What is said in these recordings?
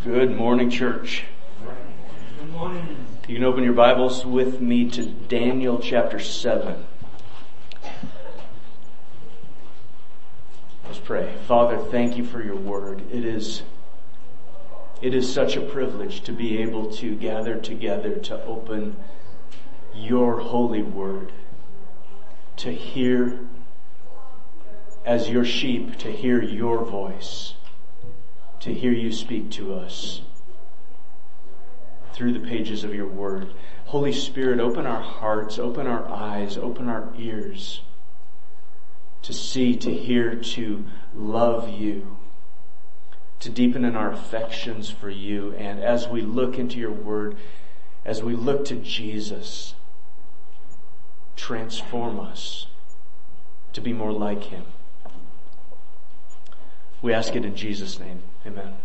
Good morning, church. Good morning. You can open your Bibles with me to Daniel chapter 7. Let's pray. Father, thank you for your word. It is such a privilege to be able to gather together to open your holy word, to hear as your sheep, to hear your voice, to hear you speak to us through the pages of your word. Holy Spirit, open our hearts, open our eyes, open our ears to see, to hear, to love you, to deepen in our affections for you. And as we look into your word, as we look to Jesus, transform us to be more like him. We ask it in Jesus' name. Amen.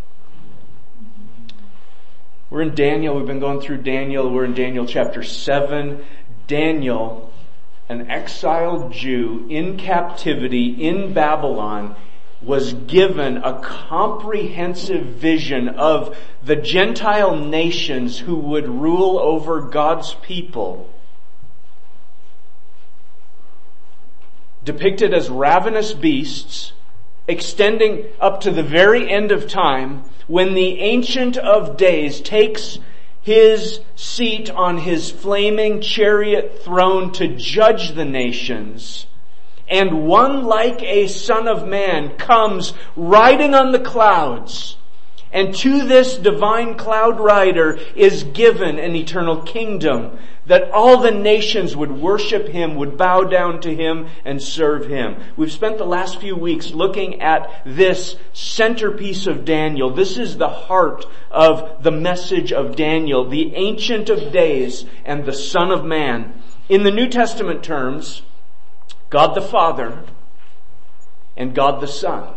We're in Daniel. We've been going through Daniel. We're in Daniel chapter 7. Daniel, an exiled Jew in captivity in Babylon, was given a comprehensive vision of the Gentile nations who would rule over God's people, depicted as ravenous beasts, extending up to the very end of time, when the Ancient of Days takes his seat on his flaming chariot throne to judge the nations, and one like a son of man comes riding on the clouds, and to this divine cloud rider is given an eternal kingdom, that all the nations would worship him, would bow down to him, and serve him. We've spent the last few weeks looking at this centerpiece of Daniel. This is the heart of the message of Daniel, the Ancient of Days and the Son of Man. In the New Testament terms, God the Father and God the Son.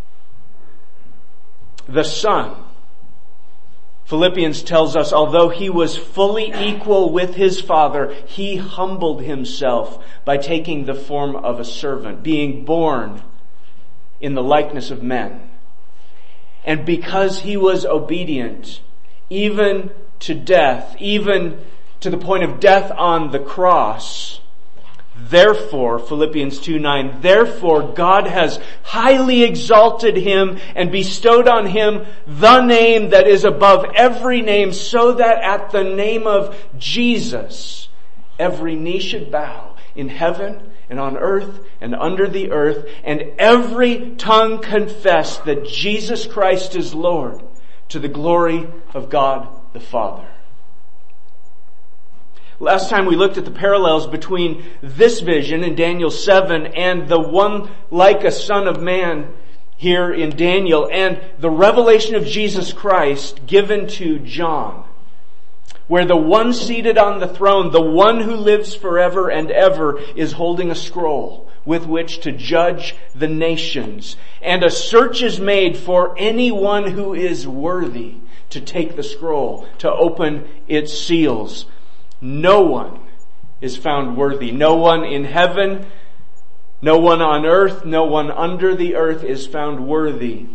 The Son, Philippians tells us, although he was fully equal with his Father, he humbled himself by taking the form of a servant, being born in the likeness of men. And because he was obedient, even to death, even to the point of death on the cross, therefore, Philippians 2:9, therefore God has highly exalted him and bestowed on him the name that is above every name, so that at the name of Jesus every knee should bow in heaven and on earth and under the earth, and every tongue confess that Jesus Christ is Lord, to the glory of God the Father. Last time we looked at the parallels between this vision in Daniel 7 and the one like a son of man here in Daniel, and the revelation of Jesus Christ given to John, where the one seated on the throne, the one who lives forever and ever, is holding a scroll with which to judge the nations. And a search is made for anyone who is worthy to take the scroll, to open its seals. No one is found worthy. No one in heaven, no one on earth, no one under the earth is found worthy,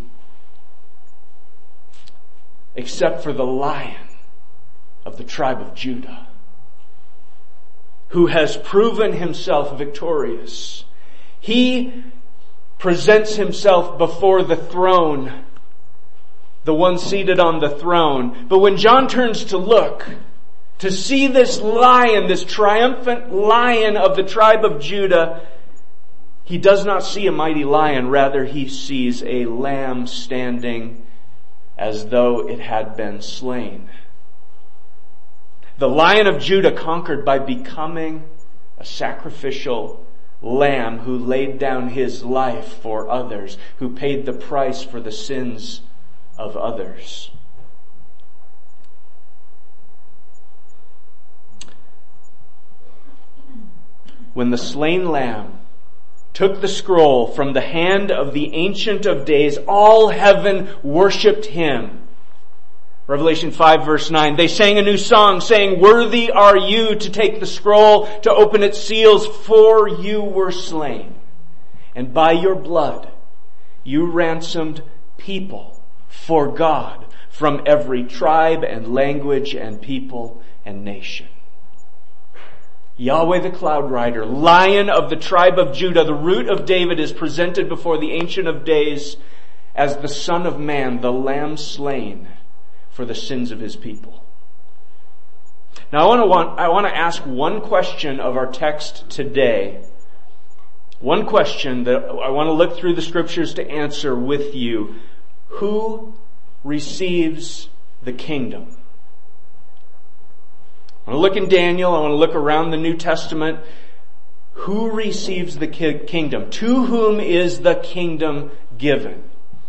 except for the Lion of the tribe of Judah, who has proven himself victorious. He presents himself before the throne, the one seated on the throne. But when John turns to look, to see this lion, this triumphant lion of the tribe of Judah, he does not see a mighty lion. Rather, he sees a lamb standing as though it had been slain. The Lion of Judah conquered by becoming a sacrificial lamb who laid down his life for others, who paid the price for the sins of others. When the slain lamb took the scroll from the hand of the Ancient of Days, all heaven worshipped him. Revelation 5 verse 9, they sang a new song saying, "Worthy are you to take the scroll, to open its seals, for you were slain. And by your blood you ransomed people for God from every tribe and language and people and nation. Yahweh the Cloud Rider, Lion of the tribe of Judah, the Root of David, is presented before the Ancient of Days as the Son of Man, the Lamb slain for the sins of His people. Now I want to ask one question of our text today. One question that I want to look through the Scriptures to answer with you. Who receives the kingdom? I want to look in Daniel. I want to look around the New Testament. Who receives the kingdom? To whom is the kingdom given?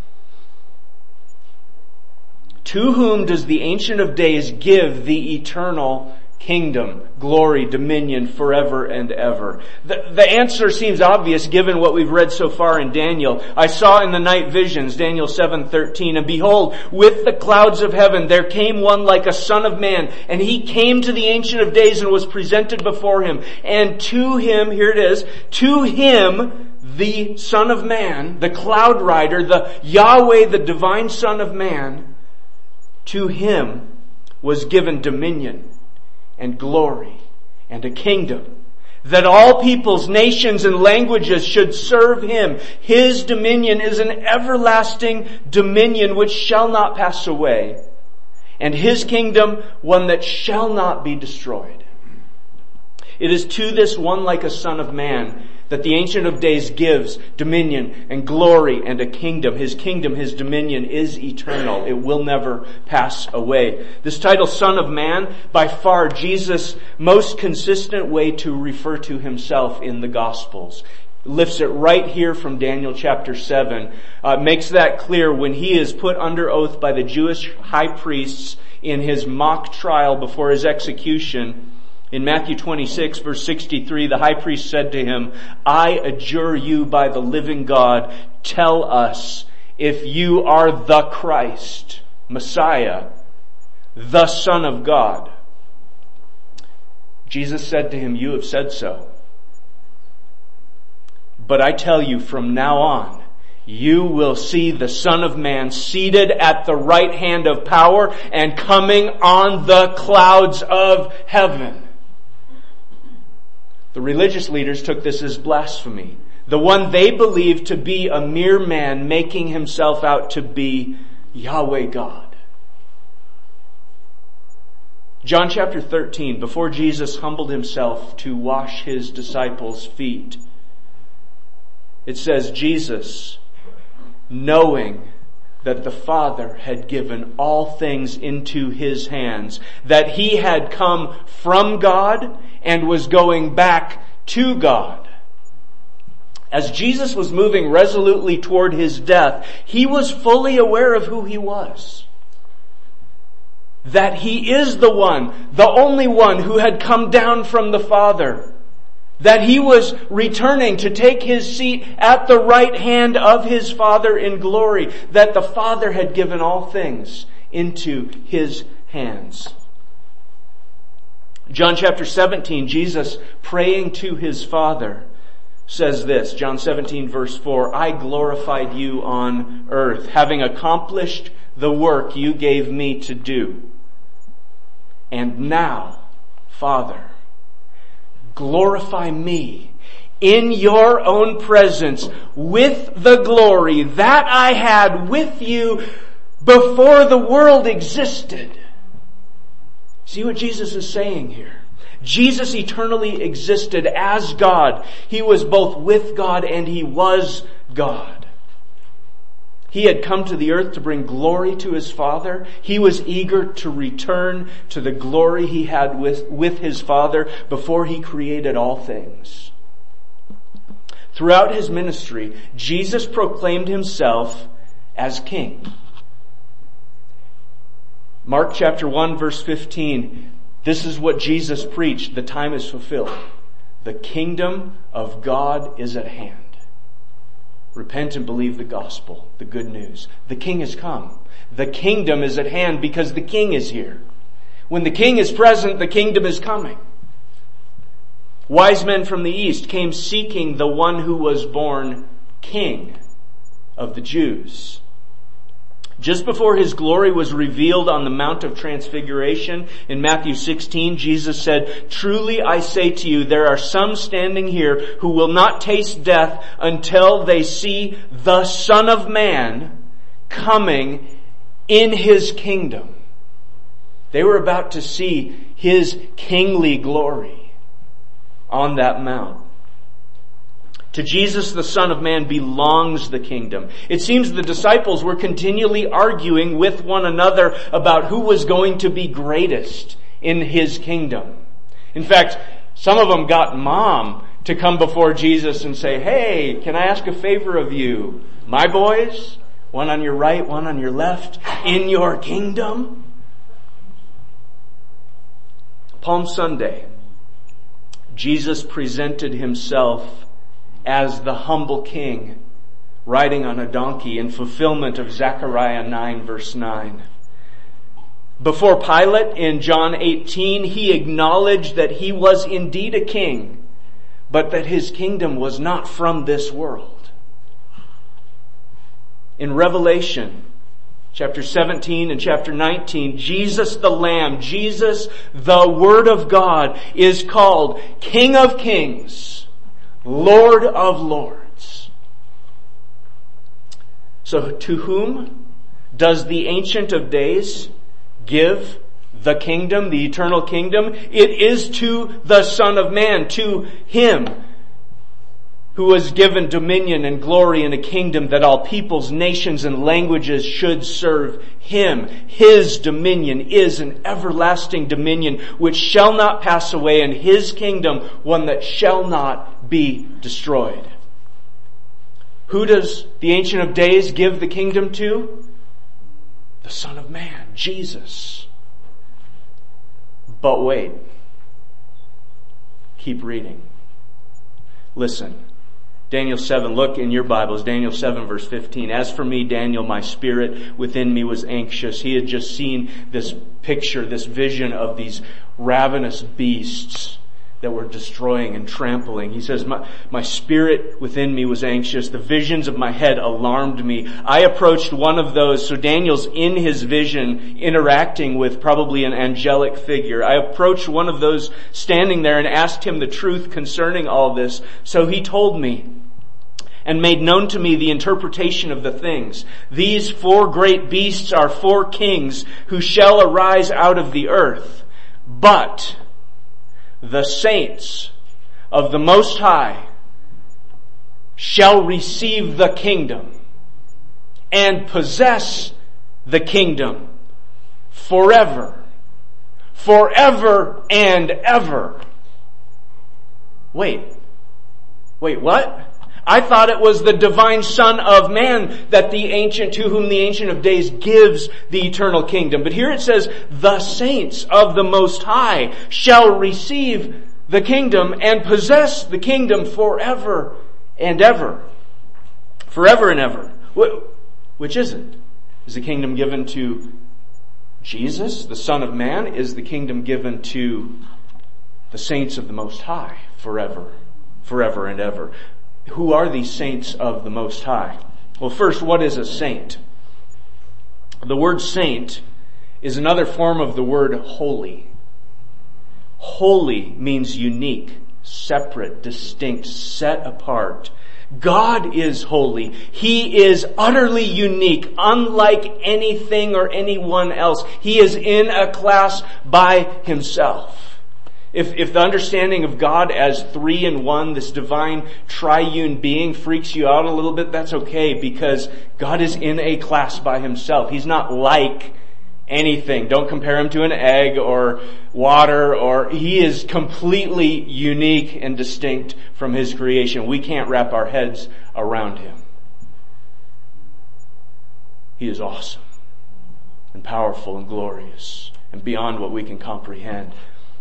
To whom does the Ancient of Days give the eternal kingdom, glory, dominion, forever and ever? The answer seems obvious given what we've read so far in Daniel. I saw in the night visions, Daniel 7:13, and behold, with the clouds of heaven there came one like a son of man, and he came to the Ancient of Days and was presented before him. And to him, here it is, to him, the Son of Man, the Cloud Rider, the Yahweh, the divine Son of Man, to him was given dominion and glory and a kingdom, that all peoples, nations, and languages should serve him. His dominion is an everlasting dominion which shall not pass away, and his kingdom one that shall not be destroyed. It is to this one like a Son of Man that the Ancient of Days gives dominion and glory and a kingdom. His kingdom, his dominion is eternal. It will never pass away. This title, Son of Man, by far Jesus' most consistent way to refer to himself in the Gospels. Lifts it right here from Daniel chapter 7. Makes that clear when he is put under oath by the Jewish high priests in his mock trial before his execution. In Matthew 26, verse 63, the high priest said to him, I adjure you by the living God, tell us if you are the Christ, Messiah, the Son of God. Jesus said to him, you have said so. But I tell you, from now on, you will see the Son of Man seated at the right hand of power and coming on the clouds of heaven. The religious leaders took this as blasphemy. The one they believed to be a mere man making himself out to be Yahweh God. John chapter 13, before Jesus humbled himself to wash his disciples' feet, it says, Jesus, knowing that the Father had given all things into his hands, that he had come from God and was going back to God. As Jesus was moving resolutely toward his death, he was fully aware of who he was. That he is the one, the only one who had come down from the Father. That he was returning to take his seat at the right hand of his Father in glory. That the Father had given all things into his hands. John chapter 17, Jesus praying to his Father says this, John 17 verse 4, I glorified you on earth, having accomplished the work you gave me to do. And now, Father, glorify me in your own presence with the glory that I had with you before the world existed. See what Jesus is saying here? Jesus eternally existed as God. He was both with God and he was God. He had come to the earth to bring glory to his Father. He was eager to return to the glory he had with his Father before he created all things. Throughout his ministry, Jesus proclaimed himself as King. Mark chapter 1 verse 15, this is what Jesus preached. The time is fulfilled. The kingdom of God is at hand. Repent and believe the gospel, the good news. The King has come. The kingdom is at hand because the King is here. When the King is present, the kingdom is coming. Wise men from the east came seeking the one who was born King of the Jews. Just before His glory was revealed on the Mount of Transfiguration in Matthew 16, Jesus said, "Truly I say to you, there are some standing here who will not taste death until they see the Son of Man coming in His kingdom." They were about to see His kingly glory on that mount. To Jesus, the Son of Man, belongs the kingdom. It seems the disciples were continually arguing with one another about who was going to be greatest in His kingdom. In fact, some of them got Mom to come before Jesus and say, "Hey, can I ask a favor of you? My boys, one on your right, one on your left, in your kingdom?" Palm Sunday, Jesus presented Himself as the humble king, riding on a donkey in fulfillment of Zechariah 9 verse 9. Before Pilate in John 18, He acknowledged that He was indeed a king, but that His kingdom was not from this world. In Revelation chapter 17 and chapter 19, Jesus the Lamb, Jesus the Word of God, is called King of Kings, Lord of Lords. So to whom does the Ancient of Days give the kingdom, the eternal kingdom? It is to the Son of Man, to Him who was given dominion and glory and a kingdom that all peoples, nations, and languages should serve Him. His dominion is an everlasting dominion which shall not pass away, and His kingdom one that shall not be destroyed. Who does the Ancient of Days give the kingdom to? The Son of Man, Jesus. But wait. Keep reading. Listen. Daniel 7, look in your Bibles, Daniel 7 verse 15. "As for me, Daniel, my spirit within me was anxious." He had just seen this picture, this vision of these ravenous beasts that were destroying and trampling. He says, my spirit within me was anxious. The visions of my head alarmed me. I approached one of those. So Daniel's in his vision interacting with probably an angelic figure. I approached one of those standing there and asked him the truth concerning all this. So he told me and made known to me the interpretation of the things. These 4 great beasts are 4 kings who shall arise out of the earth. But the saints of the Most High shall receive the kingdom and possess the kingdom forever. Forever and ever. Wait, what? I thought it was the divine Son of Man that to whom the Ancient of Days gives the eternal kingdom. But here it says, the saints of the Most High shall receive the kingdom and possess the kingdom forever and ever. Forever and ever. Which is it? Is the kingdom given to Jesus, the Son of Man? Is the kingdom given to the saints of the Most High forever and ever? Who are these saints of the Most High? Well, first, what is a saint? The word saint is another form of the word holy. Holy means unique, separate, distinct, set apart. God is holy. He is utterly unique, unlike anything or anyone else. He is in a class by Himself. If the understanding of God as 3 in 1, this divine triune being, freaks you out a little bit, that's okay, because God is in a class by Himself. He's not like anything. Don't compare Him to an egg or water, He is completely unique and distinct from His creation. We can't wrap our heads around Him. He is awesome and powerful and glorious and beyond what we can comprehend.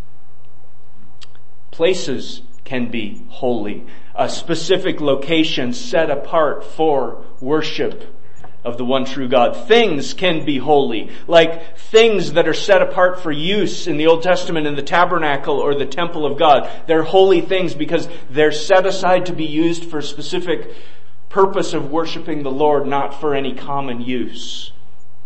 Places can be holy. A specific location set apart for worship of the one true God. Things can be holy, like things that are set apart for use in the Old Testament in the tabernacle or the temple of God. They're holy things because they're set aside to be used for a specific purpose of worshiping the Lord, not for any common use.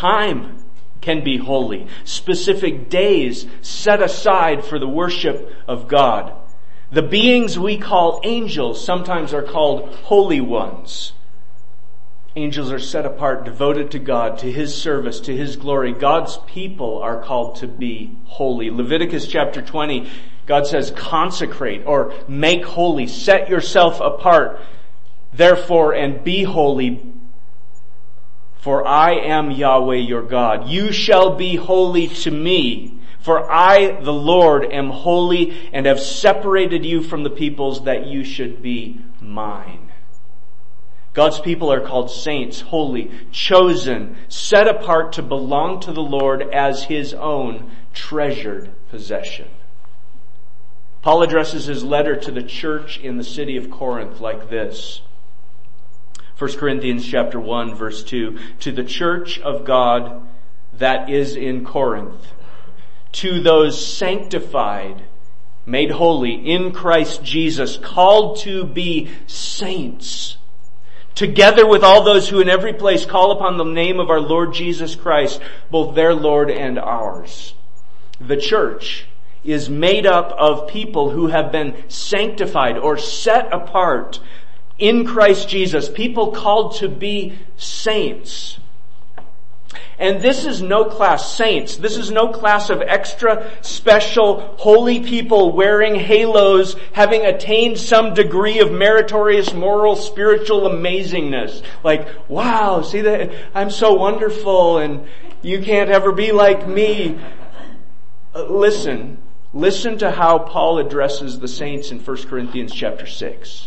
time can be holy. Specific days set aside for the worship of God. The beings we call angels sometimes are called holy ones. Angels are set apart, devoted to God, to His service, to His glory. God's people are called to be holy. Leviticus chapter 20, God says, consecrate or make holy. Set yourself apart, therefore, and be holy. For I am Yahweh your God. You shall be holy to me. For I, the Lord, am holy and have separated you from the peoples that you should be mine. God's people are called saints, holy, chosen, set apart to belong to the Lord as His own treasured possession. Paul addresses his letter to the church in the city of Corinth like this. 1 Corinthians chapter 1 verse 2. To the church of God that is in Corinth, to those sanctified, made holy in Christ Jesus, called to be saints, together with all those who in every place call upon the name of our Lord Jesus Christ, both their Lord and ours. The church is made up of people who have been sanctified or set apart in Christ Jesus, people called to be saints. And this is no class, saints. This is no class of extra special holy people wearing halos, having attained some degree of meritorious, moral, spiritual amazingness. Like, wow, see that? I'm so wonderful and you can't ever be like me. Listen to how Paul addresses the saints in 1 Corinthians chapter 6.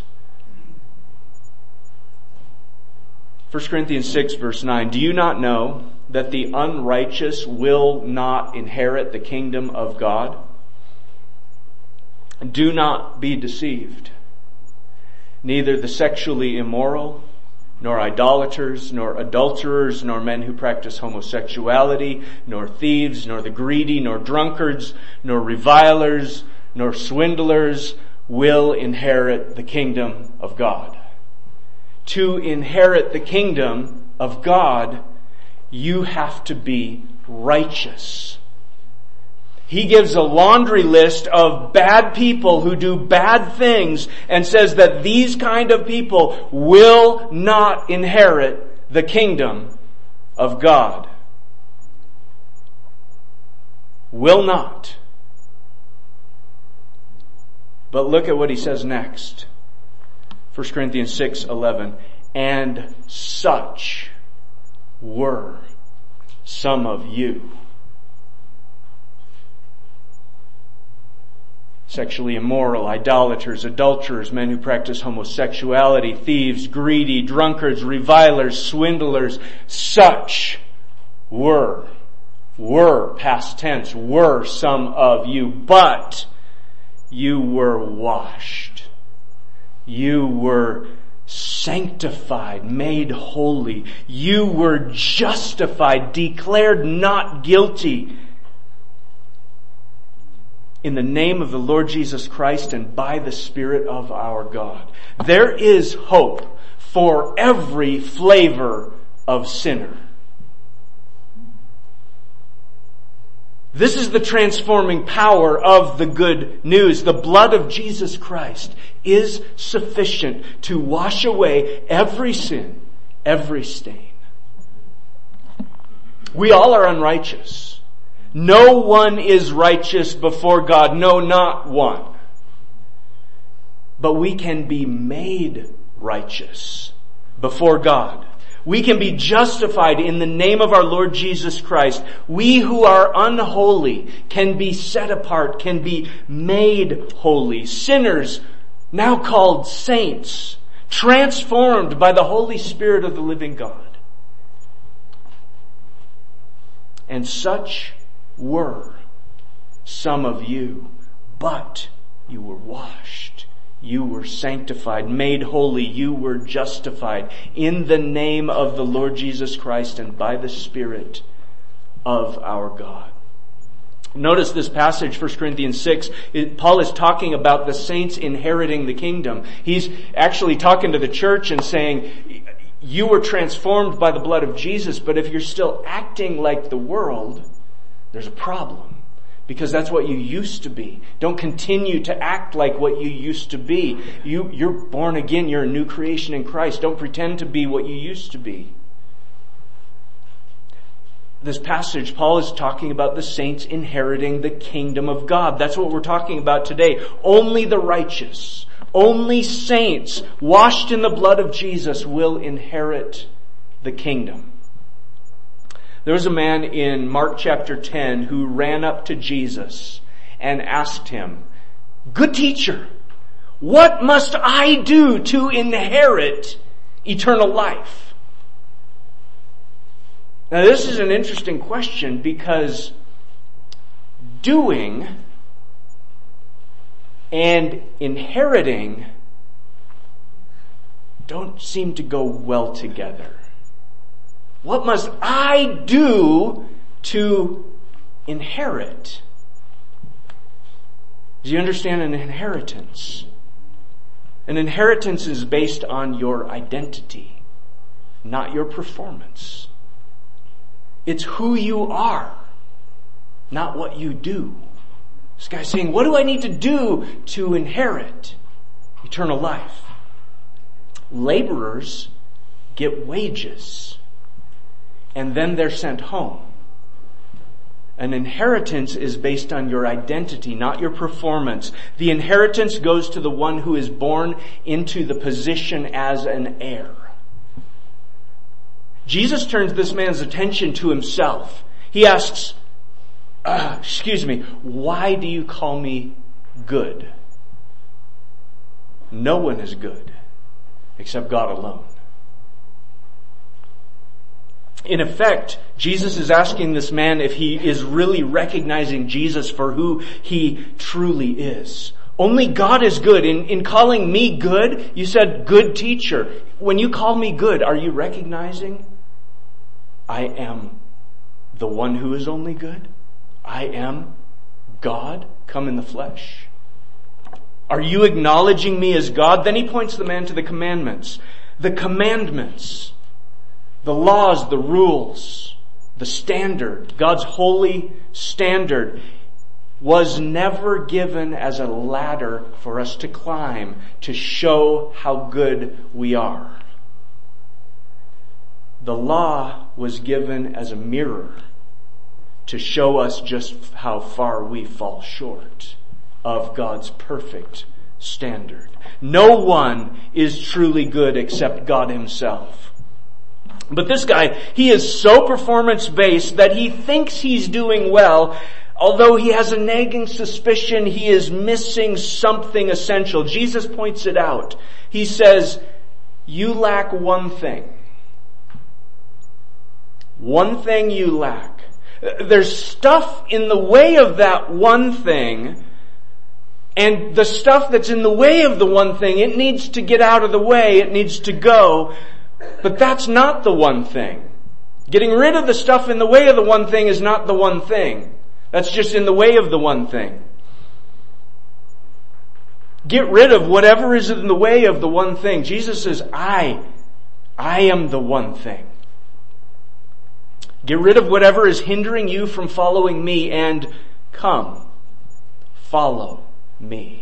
1 Corinthians 6 verse 9. Do you not know that the unrighteous will not inherit the kingdom of God? Do not be deceived. Neither the sexually immoral, nor idolaters, nor adulterers, nor men who practice homosexuality, nor thieves, nor the greedy, nor drunkards, nor revilers, nor swindlers will inherit the kingdom of God. To inherit the kingdom of God, you have to be righteous. He gives a laundry list of bad people who do bad things and says that these kind of people will not inherit the kingdom of God. Will not. But look at what he says next. 1 Corinthians 6:11. And such were some of you. Sexually immoral, idolaters, adulterers, men who practice homosexuality, thieves, greedy, drunkards, revilers, swindlers. Such were, past tense, were some of you. But you were washed. You were sanctified, made holy. You were justified, declared not guilty in the name of the Lord Jesus Christ and by the Spirit of our God. There is hope for every flavor of sinner. This is the transforming power of the good news. The blood of Jesus Christ is sufficient to wash away every sin, every stain. We all are unrighteous. No one is righteous before God. No, not one. But we can be made righteous before God. We can be justified in the name of our Lord Jesus Christ. We who are unholy can be set apart, can be made holy. Sinners, now called saints, transformed by the Holy Spirit of the living God. And such were some of you, but you were washed. You were sanctified, made holy. You were justified in the name of the Lord Jesus Christ and by the Spirit of our God. Notice this passage, 1 Corinthians 6, Paul is talking about the saints inheriting the kingdom. He's actually talking to the church and saying, You were transformed by the blood of Jesus, but if you're still acting like the world, there's a problem. Because that's what you used to be. Don't continue to act like what you used to be. You're born again. You're a new creation in Christ. Don't pretend to be what you used to be. This passage, Paul is talking about the saints inheriting the kingdom of God. That's what we're talking about today. Only the righteous, only saints washed in the blood of Jesus will inherit the kingdom. There was a man in Mark chapter 10 who ran up to Jesus and asked him, "Good teacher, what must I do to inherit eternal life?" Now this is an interesting question because doing and inheriting don't seem to go well together. What must I do to inherit? Do you understand an inheritance? An inheritance is based on your identity, not your performance. It's who you are, not what you do. This guy's saying, what do I need to do to inherit eternal life? Laborers get wages, and then they're sent home. An inheritance is based on your identity, not your performance. The inheritance goes to the one who is born into the position as an heir. Jesus turns this man's attention to himself. He asks, why do you call me good? No one is good except God alone. In effect, Jesus is asking this man if he is really recognizing Jesus for who he truly is. Only God is good. In calling me good, you said good teacher. When you call me good, are you recognizing I am the one who is only good? I am God come in the flesh. Are you acknowledging me as God? Then he points the man to the commandments. The commandments, the laws, the rules, the standard, God's holy standard was never given as a ladder for us to climb to show how good we are. The law was given as a mirror to show us just how far we fall short of God's perfect standard. No one is truly good except God himself. But this guy, he is so performance-based that he thinks he's doing well, although he has a nagging suspicion he is missing something essential. Jesus points it out. He says, you lack one thing. One thing you lack. There's stuff in the way of that one thing, and the stuff that's in the way of the one thing, it needs to get out of the way, it needs to go, but that's not the one thing. Getting rid of the stuff in the way of the one thing is not the one thing. That's just in the way of the one thing. Get rid of whatever is in the way of the one thing. Jesus says, I am the one thing. Get rid of whatever is hindering you from following me and come, follow me.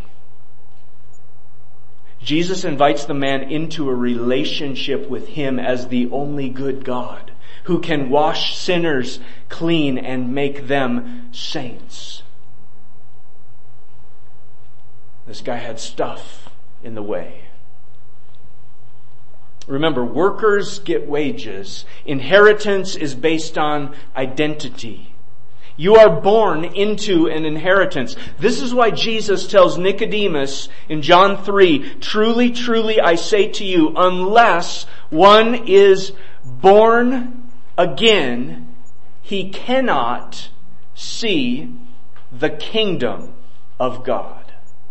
Jesus invites the man into a relationship with him as the only good God who can wash sinners clean and make them saints. This guy had stuff in the way. Remember, workers get wages. Inheritance is based on identity. You are born into an inheritance. This is why Jesus tells Nicodemus in John 3, truly, truly, I say to you, unless one is born again, he cannot see the kingdom of God.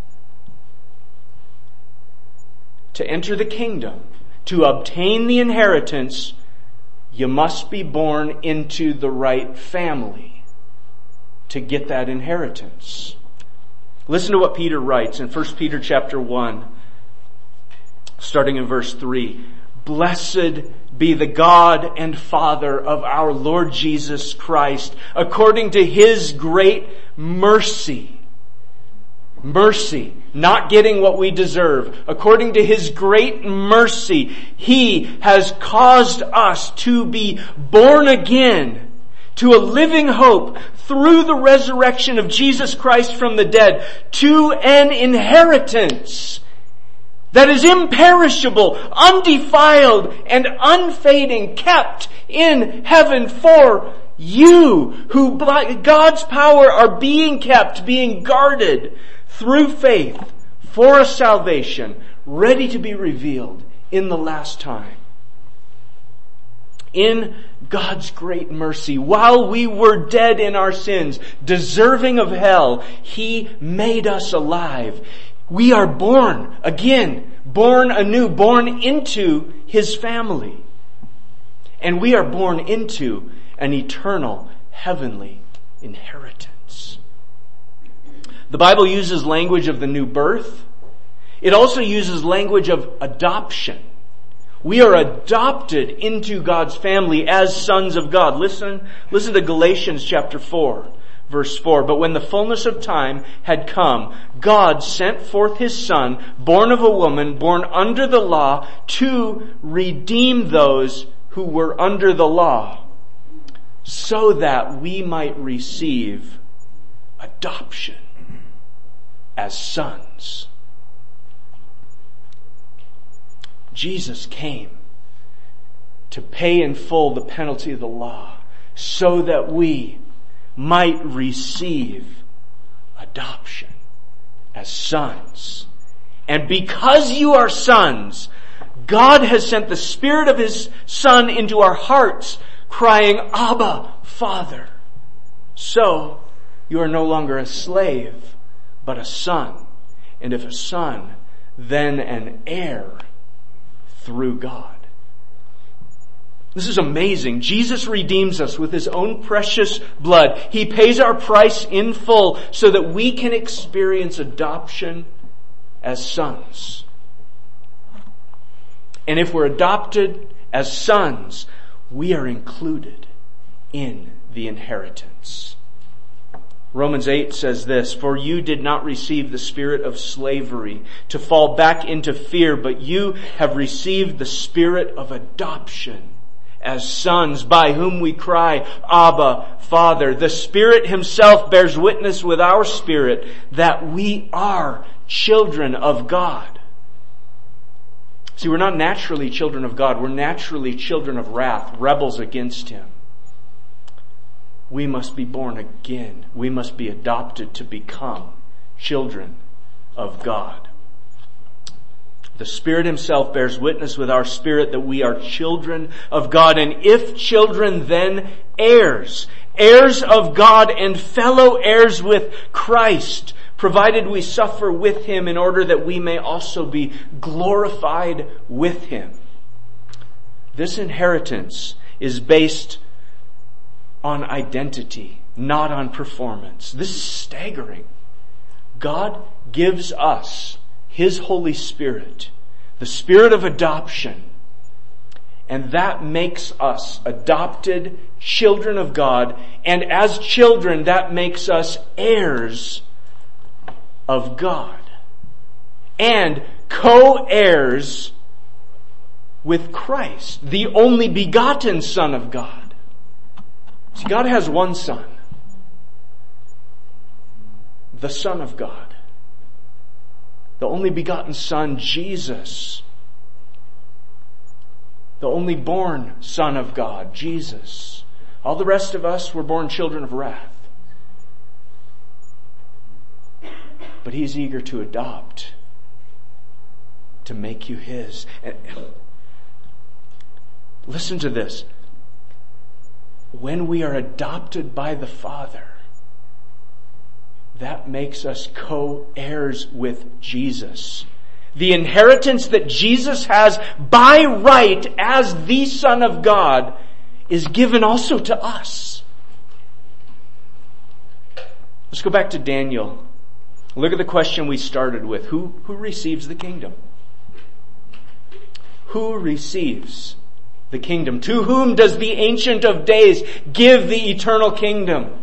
To enter the kingdom, to obtain the inheritance, you must be born into the right family to get that inheritance. Listen to what Peter writes in 1 Peter chapter 1, starting in verse 3. Blessed be the God and Father of our Lord Jesus Christ, according to His great mercy. Mercy, not getting what we deserve. According to His great mercy, He has caused us to be born again to a living hope through the resurrection of Jesus Christ from the dead, to an inheritance that is imperishable, undefiled, and unfading, kept in heaven for you, who by God's power are being kept, being guarded through faith for a salvation ready to be revealed in the last time. In God's great mercy, while we were dead in our sins, deserving of hell, He made us alive. We are born again, born anew, born into His family. And we are born into an eternal heavenly inheritance. The Bible uses language of the new birth. It also uses language of adoption. We are adopted into God's family as sons of God. Listen to Galatians chapter 4, verse 4. But when the fullness of time had come, God sent forth His Son, born of a woman, born under the law, to redeem those who were under the law, so that we might receive adoption as sons. Jesus came to pay in full the penalty of the law so that we might receive adoption as sons. And because you are sons, God has sent the Spirit of His Son into our hearts, crying, Abba, Father. So you are no longer a slave, but a son. And if a son, then an heir through God. This is amazing. Jesus redeems us with His own precious blood. He pays our price in full so that we can experience adoption as sons. And if we're adopted as sons, we are included in the inheritance. Romans 8 says this, For you did not receive the spirit of slavery to fall back into fear, but you have received the spirit of adoption as sons, by whom we cry, Abba, Father. The Spirit Himself bears witness with our spirit that we are children of God. See, we're not naturally children of God. We're naturally children of wrath, rebels against Him. We must be born again. We must be adopted to become children of God. The Spirit Himself bears witness with our spirit that we are children of God. And if children, then heirs. Heirs of God and fellow heirs with Christ, provided we suffer with Him in order that we may also be glorified with Him. This inheritance is based on identity, not on performance. This is staggering. God gives us His Holy Spirit, the Spirit of adoption, and that makes us adopted children of God, and as children, that makes us heirs of God, and co-heirs with Christ, the only begotten Son of God. See, God has one Son, the Son of God, the only begotten Son, Jesus, the only born Son of God, Jesus. All the rest of us were born children of wrath. But He's eager to adopt, to make you His. And listen to this. When we are adopted by the Father, that makes us co-heirs with Jesus. The inheritance that Jesus has by right as the Son of God is given also to us. Let's go back to Daniel. Look at the question we started with. Who receives the kingdom? who receives the kingdom? To whom does the Ancient of Days give the eternal kingdom?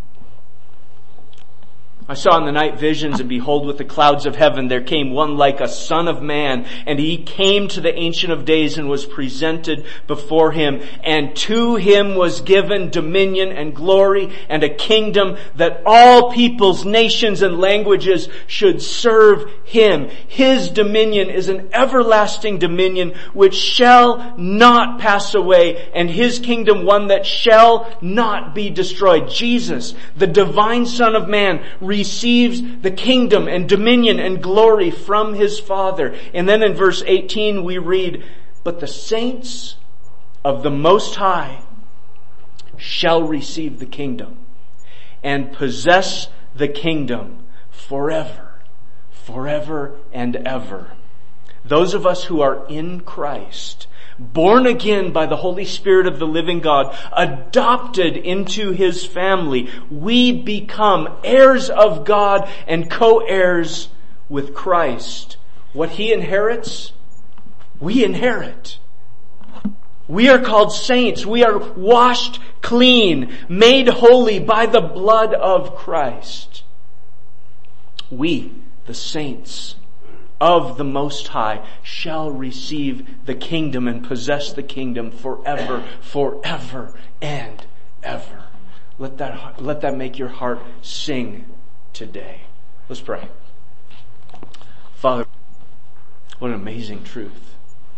I saw in the night visions, and behold, with the clouds of heaven there came one like a son of man, and he came to the Ancient of Days and was presented before him, and to him was given dominion and glory and a kingdom, that all peoples, nations, and languages should serve him. His dominion is an everlasting dominion which shall not pass away, and his kingdom one that shall not be destroyed. Jesus, the divine Son of Man, receives the kingdom and dominion and glory from his Father. And then in verse 18 we read, but the saints of the Most High shall receive the kingdom and possess the kingdom forever, forever and ever. Those of us who are in Christ, born again by the Holy Spirit of the living God, adopted into his family, we become heirs of God and co-heirs with Christ. What he inherits, we inherit. We are called saints. We are washed clean, made holy by the blood of Christ. We, the saints of the Most High, shall receive the kingdom and possess the kingdom forever, forever and ever. Let that make your heart sing today. Let's pray. Father, what an amazing truth.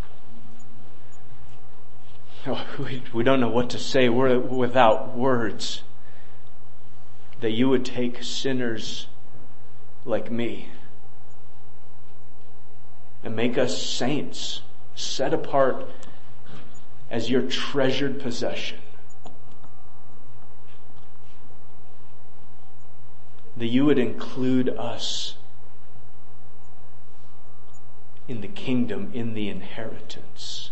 We don't know what to say. We're without words. That you would take sinners like me and make us saints, set apart as your treasured possession. That you would include us in the kingdom, in the inheritance.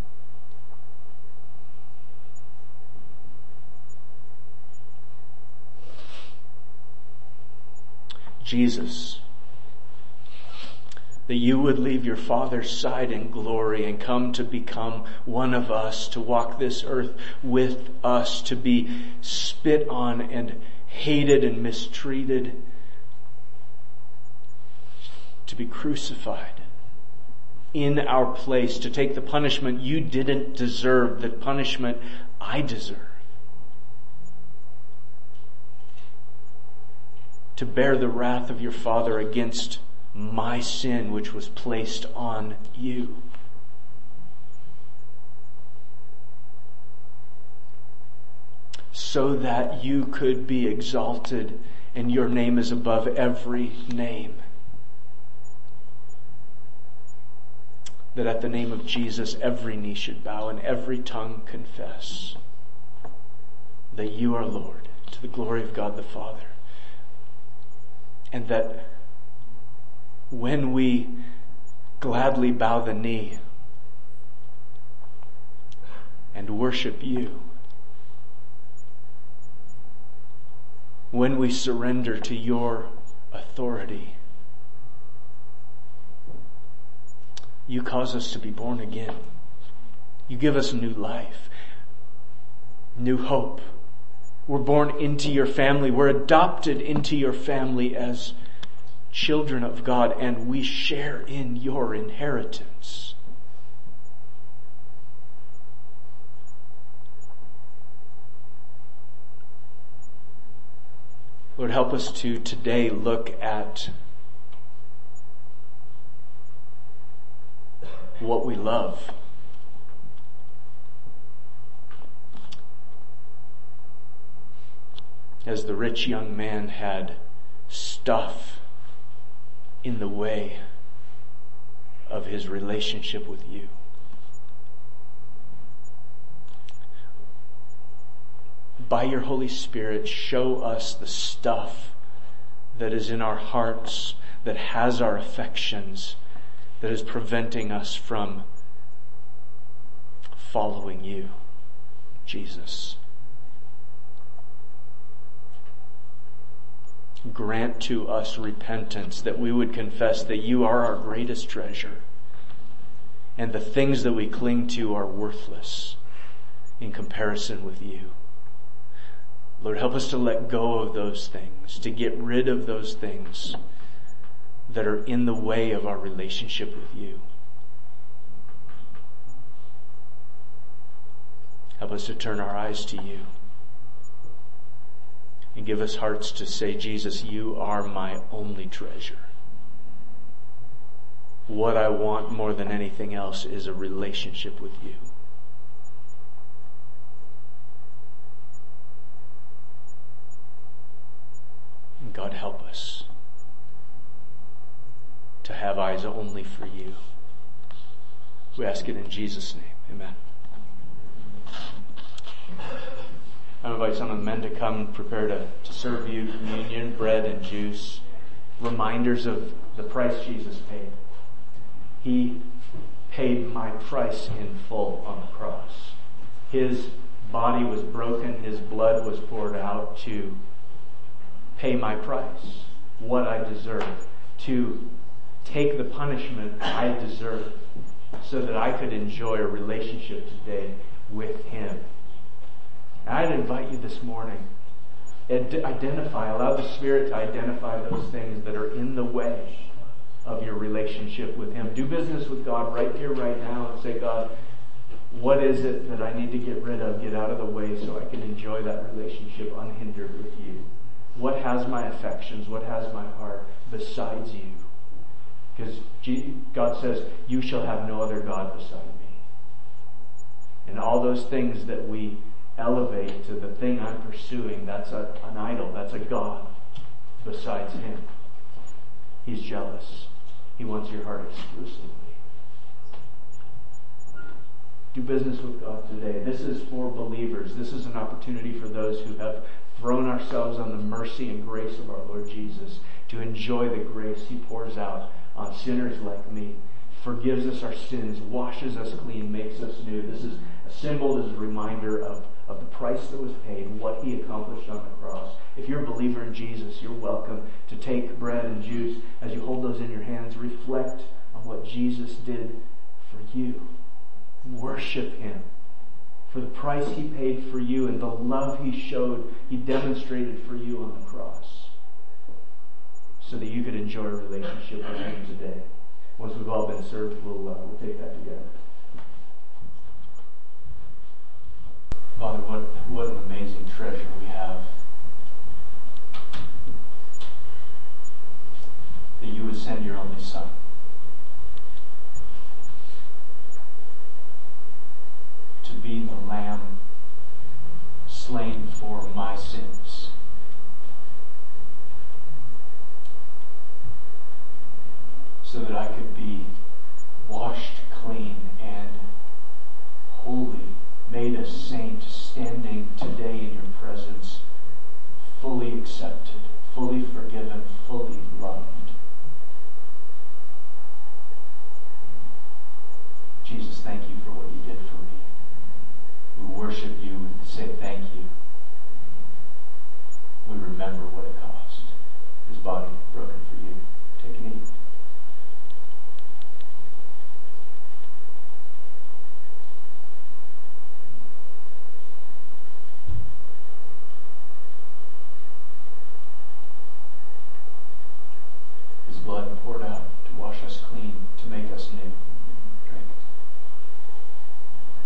Jesus, that you would leave your Father's side in glory and come to become one of us, to walk this earth with us, to be spit on and hated and mistreated, to be crucified in our place, to take the punishment you didn't deserve, the punishment I deserve, to bear the wrath of your Father against my sin which was placed on you. So that you could be exalted and your name is above every name. That at the name of Jesus every knee should bow and every tongue confess that you are Lord, to the glory of God the Father. And that when we gladly bow the knee and worship you, when we surrender to your authority, you cause us to be born again. You give us new life, new hope. We're born into your family. We're adopted into your family as children of God, and we share in your inheritance. Lord, help us to today look at what we love. As the rich young man had stuff in the way of his relationship with you. By your Holy Spirit, show us the stuff that is in our hearts, that has our affections, that is preventing us from following you, Jesus. Grant to us repentance, that we would confess that you are our greatest treasure, and the things that we cling to are worthless in comparison with you. Lord, help us to let go of those things, to get rid of those things that are in the way of our relationship with you. Help us to turn our eyes to you and give us hearts to say, Jesus, you are my only treasure. What I want more than anything else is a relationship with you. And God, help us to have eyes only for you. We ask it in Jesus' name. Amen. I invite some of the men to come prepare to serve you communion, bread and juice, reminders of the price Jesus paid. He paid my price in full on the cross. His body was broken, his blood was poured out to pay my price, what I deserve, to take the punishment I deserve so that I could enjoy a relationship today with him. I'd invite you this morning, allow the Spirit to identify those things that are in the way of your relationship with him. Do business with God right here, right now, and say, God, what is it that I need to get rid of, get out of the way so I can enjoy that relationship unhindered with you? What has my affections, what has my heart besides you? Because God says, you shall have no other God beside me. And all those things that we elevate to the thing I'm pursuing, that's an idol, that's a God besides him. He's jealous. He wants your heart exclusively. Do business with God today. This is for believers. This is an opportunity for those who have thrown ourselves on the mercy and grace of our Lord Jesus to enjoy the grace he pours out on sinners like me, forgives us our sins, washes us clean, makes us new. This is a symbol, this is a reminder of the price that was paid, what he accomplished on the cross. If you're a believer in Jesus, you're welcome to take bread and juice. As you hold those in your hands, reflect on what Jesus did for you. Worship him for the price he paid for you and the love he showed, he demonstrated for you on the cross so that you could enjoy a relationship with him today. Once we've all been served, we'll take that together. Father, what an amazing treasure we have. That you would send your only Son. To be the Lamb slain for my sins. So that I could be washed clean and holy, made a saint, standing today in your presence, fully accepted, fully forgiven, fully loved. Jesus, thank you for what you did for me. We worship you and say thank you. We remember what it cost. His body